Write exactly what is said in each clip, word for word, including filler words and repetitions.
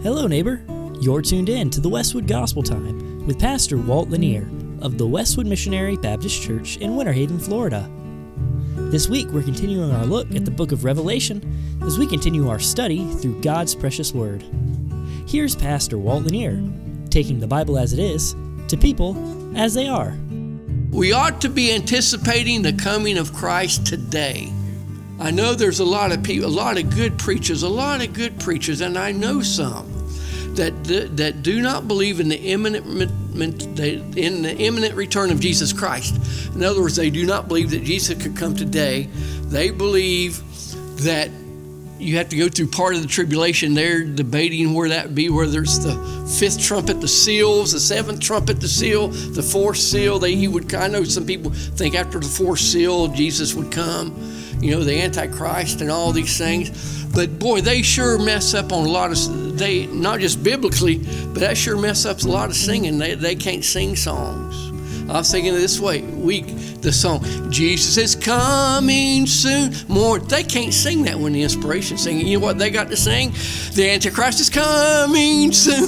Hello, neighbor. You're tuned in to the Westwood Gospel Time with Pastor Walt Lanier of the Westwood Missionary Baptist Church in Winter Haven, Florida. This week, we're continuing our look at the book of Revelation as we continue our study through God's precious Word. Here's Pastor Walt Lanier, taking the Bible as it is to people as they are. We ought to be anticipating the coming of Christ today. I know there's a lot of people, a lot of good preachers, a lot of good preachers, and I know some that that do not believe in the imminent in the imminent return of Jesus Christ. In other words, they do not believe that Jesus could come today. They believe that you have to go through part of the tribulation. They're debating where that would be, whether it's the fifth trumpet, the seals, the seventh trumpet, the seal, the fourth seal. They he would. I know some people think after the fourth seal, Jesus would come. You know, the Antichrist and all these things. But boy, they sure mess up on a lot of, they not just biblically, but that sure mess up a lot of singing. They they can't sing songs. I was thinking this way, we, the song, Jesus is coming soon, more, they can't sing that when the inspiration singing. You know what they got to sing? The Antichrist is coming soon.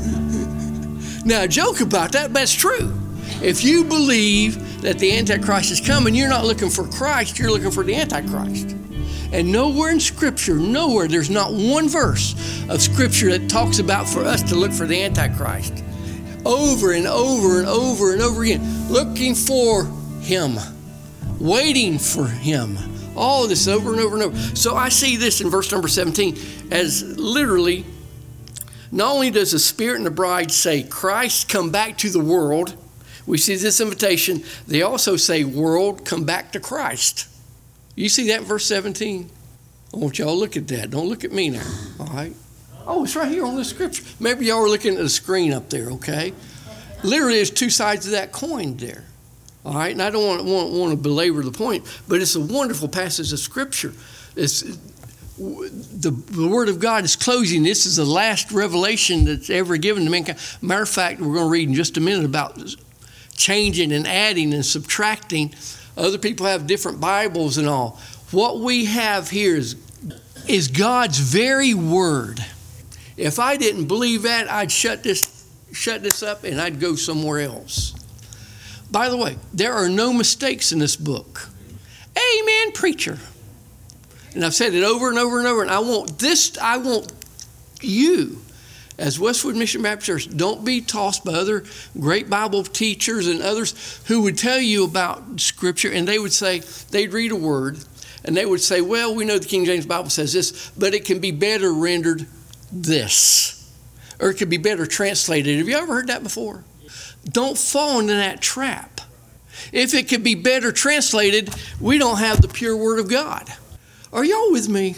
Now, joke about that, but it's true. If you believe that the Antichrist is coming, you're not looking for Christ, you're looking for the Antichrist. And nowhere in Scripture, nowhere, there's not one verse of Scripture that talks about for us to look for the Antichrist. Over and over and over and over again, looking for him, waiting for him. All this over and over and over. So I see this in verse number seventeen as literally, not only does the Spirit and the bride say, Christ, come back to the world. We see this invitation. They also say, world, come back to Christ. You see that in verse seventeen? I want y'all to look at that. Don't look at me now, all right? Oh, it's right here on the scripture. Maybe y'all were looking at the screen up there, okay? Literally, there's two sides of that coin there, all right? And I don't want, want, want to belabor the point, but it's a wonderful passage of scripture. It's, the, the Word of God is closing. This is the last revelation that's ever given to mankind. Matter of fact, we're going to read in just a minute about changing and adding and subtracting. Other people have different Bibles and all. What we have here is, is God's very Word. If I didn't believe that, I'd shut this, shut this up and I'd go somewhere else. By the way, there are no mistakes in this book. Amen, preacher. And I've said it over and over and over, and I want this, I want you, as Westwood Mission Baptist Church, don't be tossed by other great Bible teachers and others who would tell you about Scripture, and they would say, they'd read a word, and they would say, well, we know the King James Bible says this, but it can be better rendered this, or it could be better translated. Have you ever heard that before? Don't fall into that trap. If it could be better translated, we don't have the pure Word of God. Are y'all with me?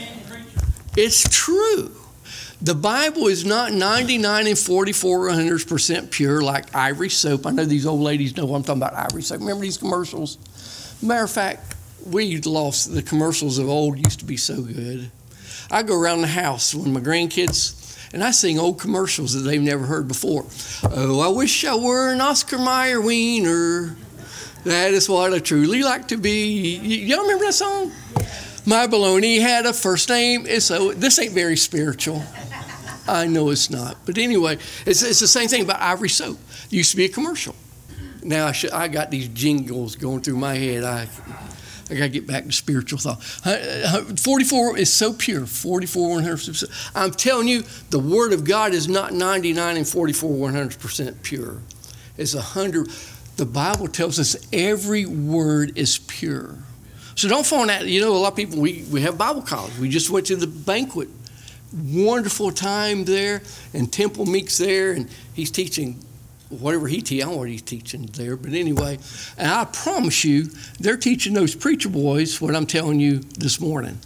It's true. The Bible is not ninety-nine and forty-four hundredths percent pure like Ivory soap. I know these old ladies know what I'm talking about, Ivory soap. Remember these commercials? Matter of fact, we lost the commercials of old used to be so good. I go around the house when my grandkids, and I sing old commercials that they've never heard before. Oh, I wish I were an Oscar Mayer wiener. That is what I truly like to be. Y- y'all remember that song? My baloney had a first name. So this ain't very spiritual. I know it's not. But anyway, it's, it's the same thing about Ivory soap. It used to be a commercial. Now I, should, I got these jingles going through my head. I I got to get back to spiritual thought. forty-four is so pure. forty-four, one hundred percent. I'm telling you, the Word of God is not ninety-nine and forty-four, one hundred percent pure. It's one hundred. The Bible tells us every word is pure. So don't fall in that. You know, a lot of people, we, we have Bible college. We just went to the banquet. Wonderful time there. And Temple Meek's there. And he's teaching whatever he teaches. I don't know what he's teaching there. But anyway, and I promise you, they're teaching those preacher boys what I'm telling you this morning.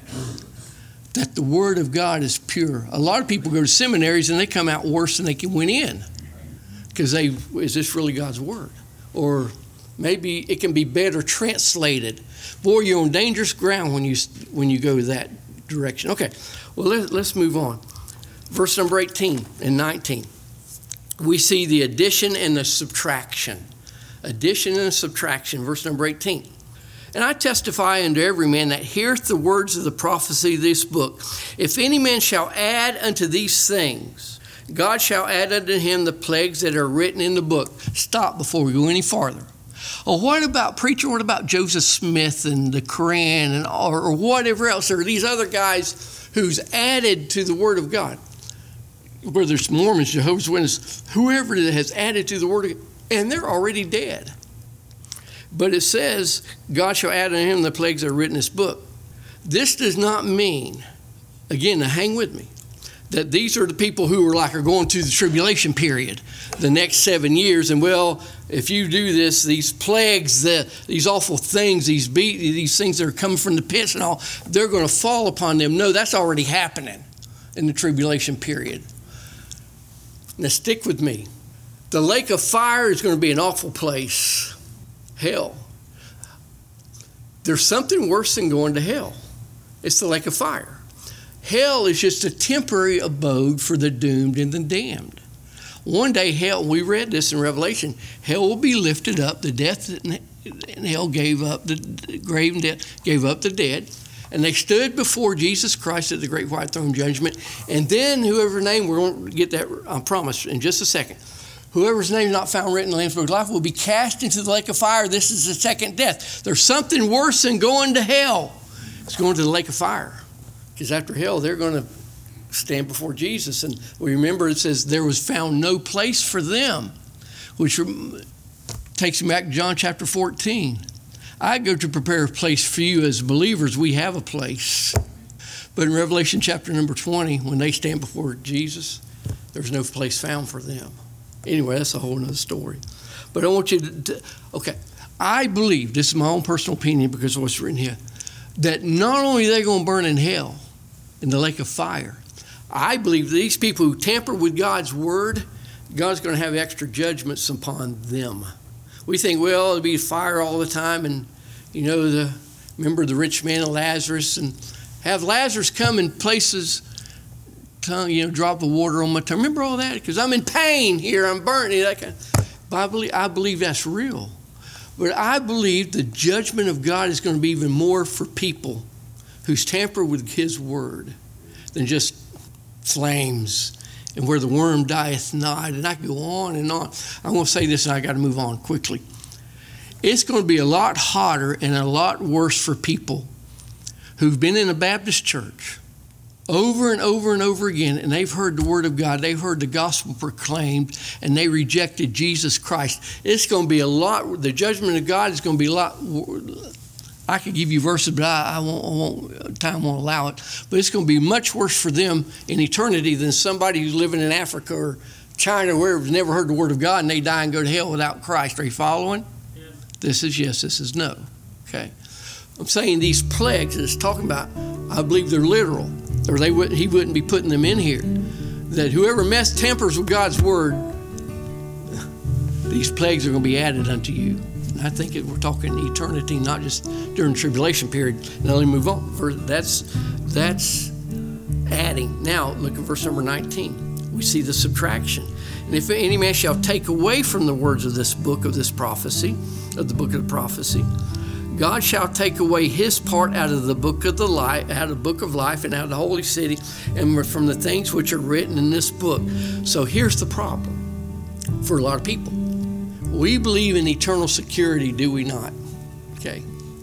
That the Word of God is pure. A lot of people go to seminaries and they come out worse than they can went in. Because they, is this really God's Word? Or maybe it can be better translated. Boy, you're on dangerous ground when you when you go that direction. Okay, well, let, let's move on. Verse number eighteen and nineteen. We see the addition and the subtraction. Addition and subtraction, verse number eighteen. And I testify unto every man that heareth the words of the prophecy of this book, if any man shall add unto these things, God shall add unto him the plagues that are written in the book. Stop before we go any farther. Well, what about preacher? What about Joseph Smith and the Koran and or, or whatever else? Or these other guys who's added to the Word of God, whether it's Mormons, Jehovah's Witnesses, whoever has added to the Word of God, and they're already dead. But it says, God shall add unto him the plagues that are written in this book. This does not mean, again, now hang with me, that these are the people who are like are going through the tribulation period, the next seven years. And well, if you do this, these plagues, the, these awful things, these be, these things that are coming from the pits and all, they're going to fall upon them. No, that's already happening in the tribulation period. Now stick with me. The lake of fire is going to be an awful place. Hell. There's something worse than going to hell. It's the lake of fire. Hell is just a temporary abode for the doomed and the damned. One day hell, we read this in Revelation, hell will be lifted up. The death and hell gave up, the grave and death gave up the dead. And they stood before Jesus Christ at the great white throne judgment. And then whoever's name, we're going to get that, I promise, in just a second. Whoever's name is not found written in the Lamb's Book of Life will be cast into the lake of fire. This is the second death. There's something worse than going to hell. It's going to the lake of fire. Because after hell, they're going to stand before Jesus. And we remember it says there was found no place for them, which takes me back to John chapter fourteen. I go to prepare a place for you. As believers, we have a place. But in Revelation chapter number twenty, when they stand before Jesus, there's no place found for them. Anyway, that's a whole other story. But I want you to, to, okay, I believe, this is my own personal opinion because of what's written here, that not only are they going to burn in hell, in the lake of fire, I believe these people who tamper with God's word, God's going to have extra judgments upon them. We think, well, it'll be fire all the time, and, you know, the remember the rich man and Lazarus, and have Lazarus come in places, tongue, you know, drop of water on my tongue. Remember all that? Because I'm in pain here. I'm burning. That kind of, but I believe, I believe that's real. But I believe the judgment of God is going to be even more for people who's tampered with his word than just flames and where the worm dieth not. And I can go on and on. I'm going to say this and I got to move on quickly. It's going to be a lot hotter and a lot worse for people who've been in a Baptist church over and over and over again, and they've heard the word of God, they've heard the gospel proclaimed, and they rejected Jesus Christ. It's going to be a lot, the judgment of God is going to be a lot, I could give you verses, but I, I, won't, I won't, time won't allow it, but it's going to be much worse for them in eternity than somebody who's living in Africa or China or wherever has never heard the word of God and they die and go to hell without Christ. Are you following? Yeah. This is yes, this is no. Okay. I'm saying these plagues that it's talking about, I believe they're literal. Or they would, he wouldn't be putting them in here. That whoever mess tampers with God's word, these plagues are going to be added unto you. And I think it, we're talking eternity, not just during the tribulation period. Now let me move on. For that's that's adding. Now look at verse number nineteen. We see the subtraction. And if any man shall take away from the words of this book of this prophecy, of the book of the prophecy, God shall take away his part out of the book of the life, out of the book of life, and out of the holy city, and from the things which are written in this book. So here's the problem for a lot of people. We believe in eternal security, do we not? Okay.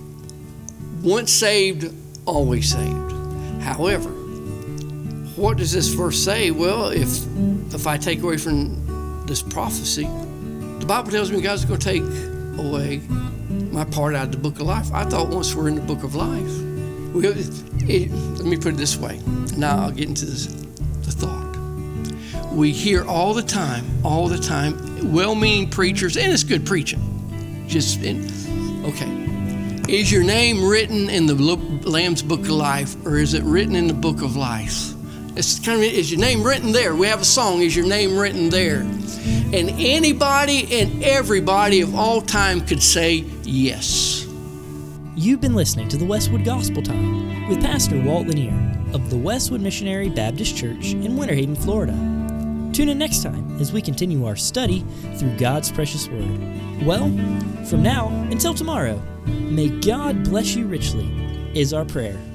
Once saved, always saved. However, what does this verse say? Well, if if I take away from this prophecy, the Bible tells me God's going to take away my part out of the book of life. I thought once we're in the book of life, we, it, let me put it this way. Now I'll get into this, the thought. We hear all the time, all the time, well-meaning preachers, and it's good preaching. Just in, okay. Is your name written in the Lamb's Book of Life, or is it written in the book of life? It's kind of, is your name written there? We have a song, is your name written there? And anybody and everybody of all time could say yes. You've been listening to the Westwood Gospel Time with Pastor Walt Lanier of the Westwood Missionary Baptist Church in Winter Haven, Florida. Tune in next time as we continue our study through God's precious Word. Well, from now until tomorrow, may God bless you richly, is our prayer.